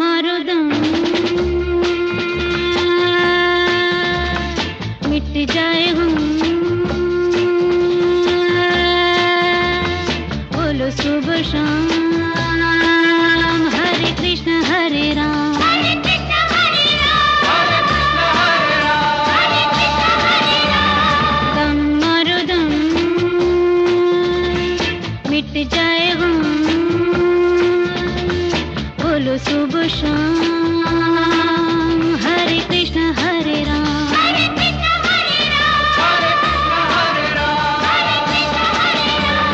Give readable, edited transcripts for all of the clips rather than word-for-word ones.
मारो दम, मिट जाए हम, बोलो सुबह शाम, हरे कृष्ण हरे राम, हरे कृष्ण हरे राम, हरे कृष्ण हरे राम, हरे कृष्ण हरे राम। दम मारो दम, मिट जाए हम, बोलो सुबह शाम, हरे कृष्ण हरे राम, हरे कृष्ण हरे राम, हरे कृष्ण हरे राम, हरे कृष्ण हरे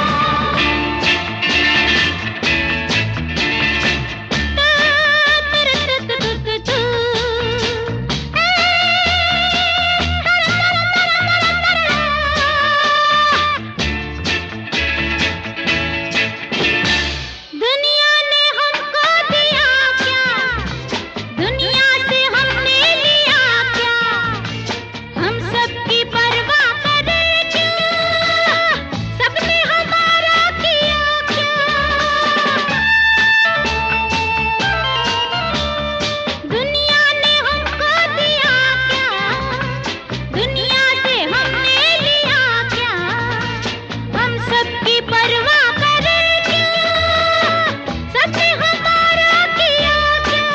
दुनिया ने हमको दिया क्या, दुनिया से हमने लिया क्या, हम सबकी परवाह करें क्यों, सबने हमारा किया क्या। दुनिया ने हमको दिया क्या, दुनिया से हमने लिया क्या, हम सबकी परवाह करें क्यों, सबने हमारा किया क्या।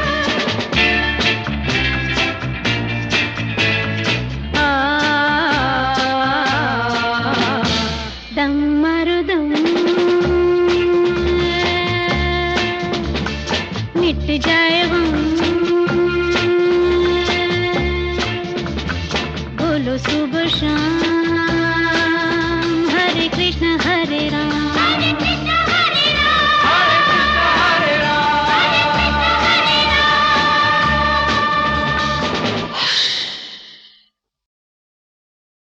दम मारो दम, मिट जाए हम, बोलो